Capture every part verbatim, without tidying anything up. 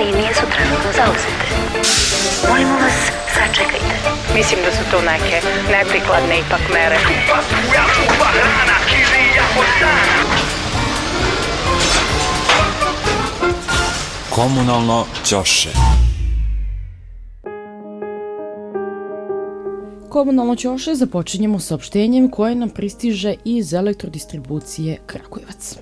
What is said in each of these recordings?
linije su trenutno zauzete. Molimo vas, sačekajte. Mislim da su to neke neprikladne ipak mere. Komunalno ćoše. Komunalno ćoše započinjemo saopštenjem koje nam pristiže iz elektrodistribucije Kragujevac.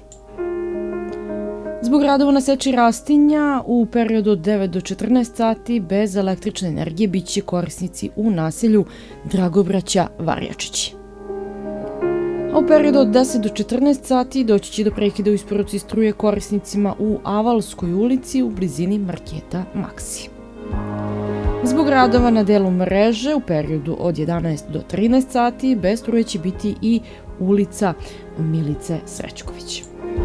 Zbog radova na seči rastinja u periodu od devet do četrnaest sati bez električne energije biće korisnici u naselju Dragobraća Varjačići. A u periodu od deset do četrnaest sati doći će do prekida u isporuci struje korisnicima u Avalskoj ulici u blizini marketa Maxi. Zbog radova na delu mreže u periodu od jedanaest do trinaest sati bez struje će biti i ulica Milice Srećković.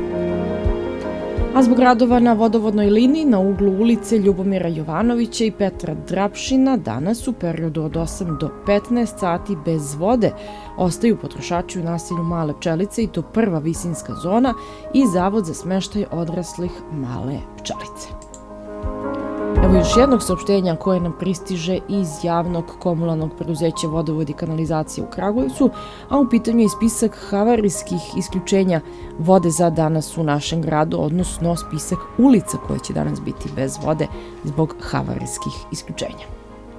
A zbog radova na vodovodnoj liniji na uglu ulice Ljubomira Jovanovića i Petra Drapšina danas u periodu od osam do petnaest sati bez vode ostaju potrošači u naselju Male Pčelice i to prva visinska zona i Zavod za smeštaj odraslih Male Pčelice. Evo još jednog saopštenja koje nam pristiže iz javnog komunalnog preduzeća Vodovod i kanalizacije u Kragujevcu, a u pitanju je spisak havarijskih isključenja vode za danas u našem gradu, odnosno spisak ulica koje će danas biti bez vode zbog havarijskih isključenja.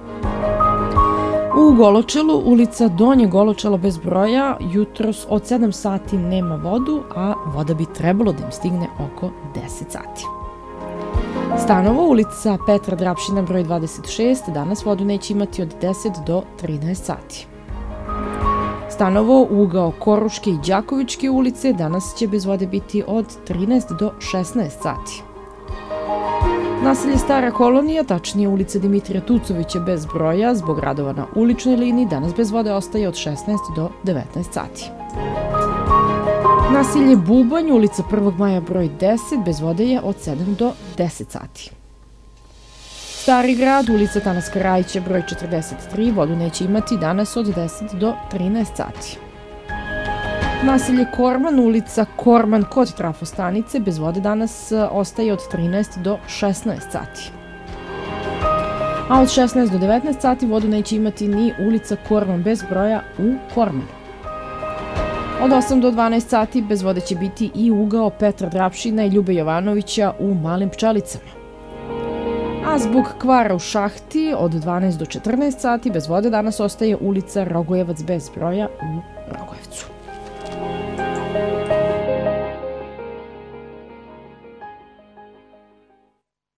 U Goločelu, ulica Donje Goločelo bez broja, jutros od sedam sati nema vodu, a voda bi trebalo da im stigne oko deset sati. Stanovo, ulica Petra Drapšina broj dvadeset šest, danas vodu neće imati od deset do trinaest sati. Stanovo, ugao Koruške i Đakovičke ulice, danas će bez vode biti od trinaest do šesnaest sati. Naselje Stara Kolonija, tačnije ulica Dimitrija Tucovića bez broja, zbog radova na uličnoj liniji, danas bez vode ostaje od šesnaest do devetnaest sati. Naselje Bubanj, ulica prvog maja broj deset, bez vode je od sedam do deset sati. Stari grad, ulica Tanaska Rajića broj četrdeset tri, vodu neće imati danas od deset do trinaest sati. Naselje Korman, ulica Korman kod trafostanice, bez vode danas ostaje od trinaest do šesnaest sati. A od šesnaest do devetnaest sati vodu neće imati ni ulica Korman bez broja u Kormanu. Od osam do dvanaest sati bez vode će biti i ugao Petra Drapšina i Ljube Jovanovića u Malim Pčelicama. A zbog kvara u šahti od dvanaest do četrnaest sati bez vode danas ostaje ulica Rogojevac bez broja u